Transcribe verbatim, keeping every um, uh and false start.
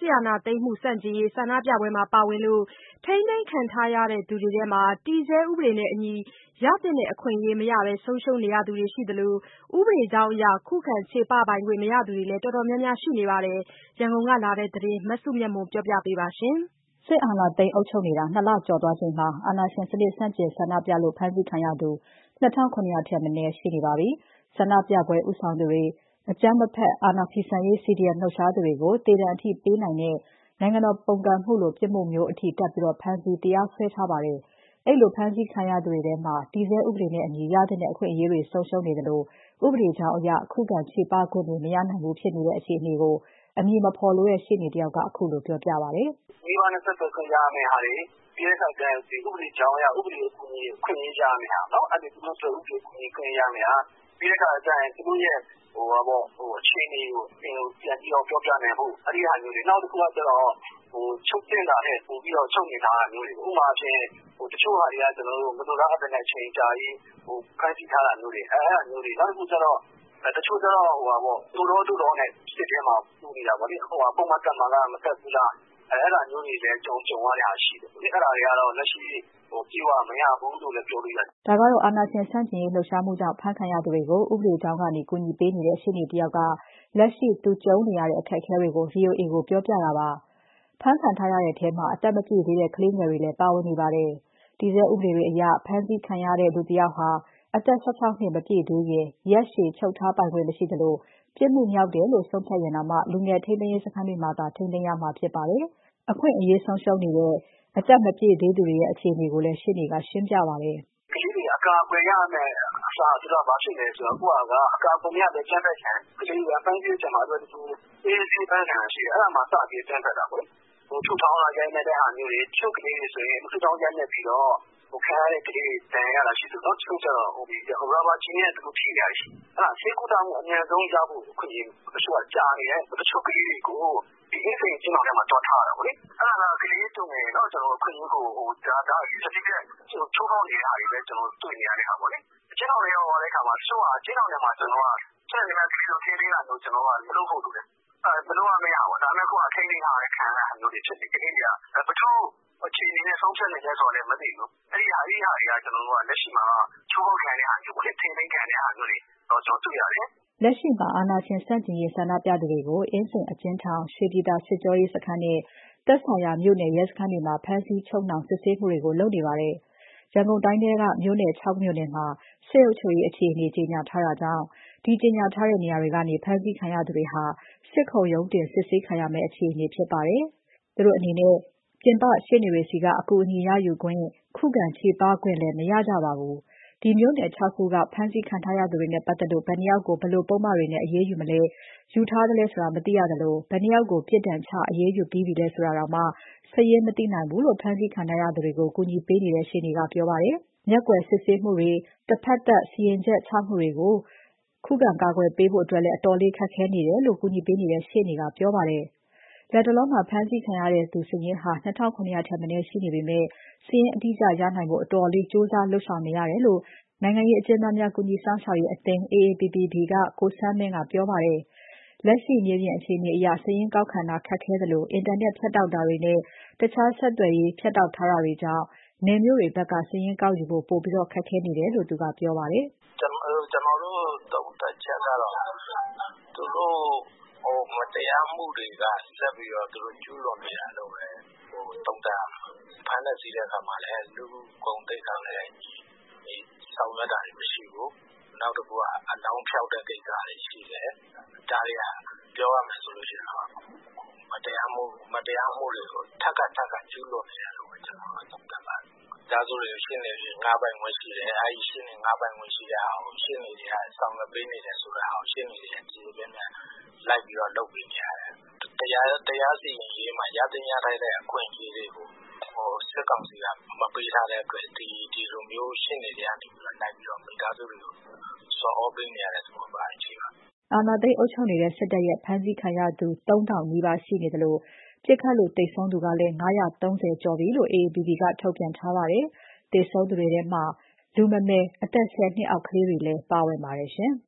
စစ်အာဏာသိမ်းမှုဆန့်ကျင်ရေးဆန္ဒပြပွဲမှာပါဝင်လို့ထိန်းသိမ်းခံထားရသူတွေထဲမှာတည်ဆဲဥပဒေနဲ့အညီရသင့်တဲ့အခွင့်အရေးမရဘဲဆုံးရှုံးနေရသူတွေရှိသလိုဥပဒေကြောင်းအရခုခံချေပပိုင်ခွင့်မရသူတွေလည်းတော်တော်များများရှိနေပါတယ်။ရန်ကုန်ကလာတဲ့သတင်းမစုမြတ်မွန်ပြောပြပေးပါမယ်။စစ်အာဏာသိမ်းအုပ်ချုပ်နေတာနှစ်လကျော်သွားချိန်မှာအာဏာရှင်စနစ်ဆန့်ကျင်ဆန္ဒပြလို့ဖမ်းဆီးခံရသူ ၂၇၀၀ ထက်မနည်းရှိနေပါပြီ။ ဆန္ဒပြပွဲဦးဆောင်သူတွေ၊ အကြမ်းမဖက်အာဏာဖီဆန်ရေး စီဒီအမ် လှုပ်ရှားသူတွေကို သေဒဏ်အထိပေးနိုင်တဲ့ နိုင်ငံတော်ပုန်ကန်မှုလိုပြစ်မှုမျိုးအထိတပ်ပြီး ဖမ်းဆီးတရားစွဲထားပါတယ်။ အဲဒီလိုဖမ်းဆီးခံရသူတွေထဲမှာ တည်ဆဲဥပဒေနဲ့အညီရသင့်တဲ့အခွင့်အရေးတွေဆုံးရှုံးနေသလိုဥပဒေကြောင်းအရခုခံချေပခွင့်တွေမရနိုင်ဘူးဖြစ်နေတဲ့အခြေအနေကိုအမည်မဖော်လိုတဲ့ရှေ့နေတယောက်ကခုလိုပြောပြပါတယ်။ "မိဘနဲ့ဆက်သွယ်ခွင့်ရမယ့်ဟာတွေပြီးတဲ့အခါကျရင်ဒီဥပဒေကြောင်းအရဥပဒေအခွင့်အရေးခွင့်ရရမယ့်ဟာနော်အဲ့ဒီသူတို့ဆိုဥပဒေခွင့်ခွင့်ရမယ့်ဟာပြီးတဲ့အခါကျရင်သူတို့ရဲ့ဟိုပါပေါ့ဟိုအခြေအနေကိုပြန်ပြီးတော့ပြောပြနိုင်ဖို့အဲ့ဒီဟာမျိုးတွေနောက်တစ်ခုကကျတော့ဟိုချုပ်တင်တာနဲ့ပို့ပြီးတော့ချုပ်နေတာမျိုးတွေဥပမာအဖြစ်ဟိုတချို့ဟာတွေကကျွန်တော်တို့မတော်တာအပ်တဲ့အချိန်ကြာကြီးဟိုဖန်တီးထားတာမျိုးတွေအဲ့အဲ့မျိုးတွေနောက်တစ်ခုကျတော့တချို့ကျတော့ဟိုပါပေါ့သူတော်သူတော်နဲ့စစ်ထဲမှာပူနေတာပေါ့လေဟိုဟာပုံမှန်ကံမှာလားမတက်ဘူးလားအဲ့ဒါမျိုးတွေလည်းကြုံကြုံရတာရှိတယ်။အဲ့ဒါတွေကတော့လက်ရှိဟိုပြေဝမရဘူးလို့လည်းပြောလို့ရတယ်။ဒါကတော့အာဏာရှင်ဆန့်ကျင်ရေးလှုပ်ရှားမှုကြောင့်ဖမ်းခံရသူတွေကိုဥပဒေကြောင်းကနေကူညီပေးနေတဲ့ရှေ့နေတယောက်ကလက်ရှိသူကြုံနေရတဲ့အခက်အခဲတွေကို ဗွီအိုအေကိုပြောပြတာပါ။ဖမ်းခံထားရတဲ့ထဲမှာအသက်မပြည့်သေးတဲ့ကလေးငယ်တွေလည်းပါဝင်နေပါတယ်။တည်ဆဲဥပဒေတွေအရဖမ်းဆီးခံရတဲ့လူတယောက်ဟာအသက်၁၆နှစ်မပြည့်သေးရင်ရက်ရှည်ချုပ်ထားပိုင်ခွင့်မရှိသလိုပြစ်မှုမြောက်တယ်လို့ဆုံးဖြတ်ရင်တောင်မှလူငယ်ထိန်းသိမ်းရေးစခန်းတွေမှာသာထိန်းသိမ်းရမှာဖြစ်ပါတယ်။အခွင့်အရေးဆုံးရှုံးနေတဲ့အသက်မပြည့်သေးသူတွေရဲ့အခြေအနေကိုလည်းရှင်းနေကရှင်းပြပါတယ်။ကလေးတွေအကာအကွယ်ရမယ်အစားဆိုတော့ဘာဖြစ်လဲဆိုတော့ကိုကအကာအကွယ်ရတဲ့ကျန်းတဲ့ခံကလေးကပန်းကြီးချင်မှာအတွက်သူအေးအေးပန်းခံရှိတယ်အဲ့ဒါမှစပြီးကျန်းတဲ့တာပေါ့ဟိုထုထောင်းလာရိုင်းနေတဲ့ဟာမျိုးတွေချုပ်ကလေးတွေဆိုရင်ထုထောင်းရိုင်းနေပြီးတော့ဟိုခံရတဲ့ကလေးတန်ရတာရှိတော့ချုပ်ကြတော့ဟိုဒီရာဘာချင်းရဲ့သူထိရရှိအဲ့ဒါဆေးကုသမှုအများဆုံးရဖို့အခွင့်အရေးတချို့ကကြားနေတယ်တချို့ကလေးတွေကိုဒီအင်းစိန်ကျင်းတော်ထဲမှာတွားထားတာပေါ့လေအဲ့ဒါကကလေးတုံငယ်တော့ကျွန်တော်အခွင့်အရေးကိုဟိုဒါဒါစတိတဲ့ချိုးထောင်းနေတဲ့ဟာတွေလည်းကျွန်တော်တွေ့နေရတဲ့ဟာပေါ့လေကျင်းတော်တွေရောတဲ့ခါမှာတချို့ကကျင်းတော်ထဲမှာကျွန်တော်ကချက်နေမှကလေးတို့ခင်းနေတာလို့ကျွန်တော်ကလုပ်ဖို့လုပ်တယ်အဲဘယ်လိုမှမရဘူးဒါပေမဲ့ကိုကခင်းနေတာလည်းခံရတာမျိုးတွေဖြစ်နေကလေးတွေကဘယ်သူအခြေအနေနဲ့ဆုံးဖြတ်နေလဲဆိုတော့လည်းမသိဘူးအဲ့ဒီဟာဒီဟာတွေကကျွန်တော်တို့ကလက်ရှိမှာချိုးဖောက်ခံတဲ့ဟာမျိုးကိုထိန်းသိမ်းခံတဲ့ဟာမျိုးတွေတော့ကျွန်တော်တွေ့ရတယ်လက်ရှိမှာအာဏာရှင်ဆန့်ကျင်ရေးဆန္ဒပြသူတွေကိုအင်းစိန်အကျဉ်းထောင်ရွှေပြည်သာစစ်ကြောရေးစခန်းနဲ့သက်ဆိုင်ရာမြို့နယ်ရဲစခန်းတွေမှာဖမ်းဆီးချုပ်နှောင်စစ်ဆေးမှုတွေကိုလုပ်နေပါတယ်။ရန်ကုန်တိုင်းထဲကမြို့နယ်၆မြို့နယ်မှာစစ်အုပ်ချုပ်ရေးအခြေအနေကြေညာထားတာကြောင့်ဒီကြေညာထားတဲ့နေရာတွေကနေဖမ်းဆီးခံရသူတွေဟာစစ်ခုံရုံးတင်စစ်ဆေးခံရမယ့်အခြေအနေဖြစ်ပါတယ်။သူတို့အနေနဲ့ပြင်ပရှေ့နေတွေဆီကအကူအညီရယူခွင့်ခုခံချေပခွင့်လည်းမရကြပါဘူး။ဒီမြို့နယ်၆ခုကဖမ်းဆီးခံထားရသူတွေနဲ့ပတ်သက်လို့ဘယ်နှယောက်ကိုဘယ်လိုပုဒ်မတွေနဲ့အရေးယူမလဲယူထားသလဲဆိုတာမသိရသလိုဘယ်နှယောက်ကိုပြစ်ဒဏ်ချအရေးယူပြီးပြီလဲဆိုတာတောင်မှစာရင်းမသိနိုင်ဘူးလို့ဖမ်းဆီးခံထားရသူတွေကိုကူညီပေးနေတဲ့ရှေ့နေကပြောပါတယ်။မျက်ကွယ်စစ်ဆေးမှုတွေတစ်ဖက်သက်စီရင်ချက်ချမှုတွေကိုခုခံကာကွယ်ပေးဖို့အတွက်လည်းအတော်လေးခက်ခဲနေတယ်လို့ကူညီပေးနေတဲ့ရှေ့နေကပြောပါတယ်။လတ်တလောမှာဖမ်းဆီးခံရတဲ့သူစာရင်းဟာ၂၇၀၀ထက်မနည်းရှိနေပေမဲ့စာရင်းအတိအကျရနိုင်ဖို့အတော်လေးကြိုးစားလုပ်ဆောင်နေရတယ်လို့နိုင်ငံရေးအကျဉ်းသားများကူညီစောင့်ရှောက်ရေးအသင်း အေအေပီပီဘီ ကကိုဆန်းမင်းကပြောပါတယ်။လက်ရှိမြေပြင်အခြေအနေအရစာရင်းကောက်ခံတာခက်ခဲသလိုအင်တာနက်ဖြတ်တောက်တာတွေနဲ့တခြားဆက်သွယ်ရေးဖြတ်တောက်ထားတာတွေကြောင့်နယ်မြို့တွေဘက်ကစာရင်းကောက်ယူဖို့ပိုပြီးတော့ခက်ခဲနေတယ်လို့သူကပြောပါတယ်။ကျွန်တော်ကျွန်တော်တို့တုံ့တက်ချက်ကတော့သူတို့ဟိုမတရားမှုတွေကဆက်ပြီးတော့သူတို့ကျူးလွန်နေတာလို့ပဲဟိုတုံ့တက်ဖမ်းတဲ့စီးတဲ့အခါမှာလည်းလူကုန်တိတ်ကလည်းဒီဆောင်ရွက်တာမရှိဘူးနောက်တစ်ခုကအလောင်းဖြောက်တဲ့ကိစ္စတွေရှိတယ်ဒါတွေကပြောရမယ်ဆိုလို့ရှိရင်မတရားမှုမတရားမှုတွေကိုထပ်ကထပ်ကကျူးလွန်နေတယ်လို့ကျွန်တော်ကသုံးသပ်ပါတယ်ဒါဆိုရင်ရှင်းနေပြီငါးပိုင်ဝင်ရှိတယ်အဲဒီရှင်းနေငါးပိုင်ဝင်ရှိတဲ့ဟာကိုရှင်းနေတွေကဆောင်ရွက်ပေးနေတယ်ဆိုတဲ့ဟာကိုရှင်းနေတယ်ကြည့်ပြန်ပြန်လိုက်ပြီးတော့လုပ်ပေးနေရတယ်တရားတရားစီရင်ရေးမှာရတဲ့ရထိုက်တဲ့အခွင့်အရေးတွေကိုဟိုစစ်ကောင်စီကမပေးထားတဲ့အတွက်ဒီဒီလိုမျိုးရှင်းနေတယ်ကနေပြီးတော့လိုက်ပြီးတော့မိသားစုတွေကိုစော်ဩပေးနေရတဲ့သဘောပါအချိန်ပါအာဏာသိမ်းအုပ်ချုပ်နေတဲ့စစ်တပ်ရဲ့ဖမ်းဆီးခံရသူသုံးထောင်နီးပါးရှိနေတယ်လို့ပြစ်ခတ်လို့တိတ်ဆုံးသူကလည်း၅၃၀ကျော်ပြီလို့ အေအေပီပီကထုတ်ပြန်ထားပါတယ်။တိတ်ဆုံးသူတွေထဲမှာလူမမယ်အသက်ဆယ်နှစ်အောက်ကလေးတွေလည်းပါဝင်ပါတယ်ရှင်။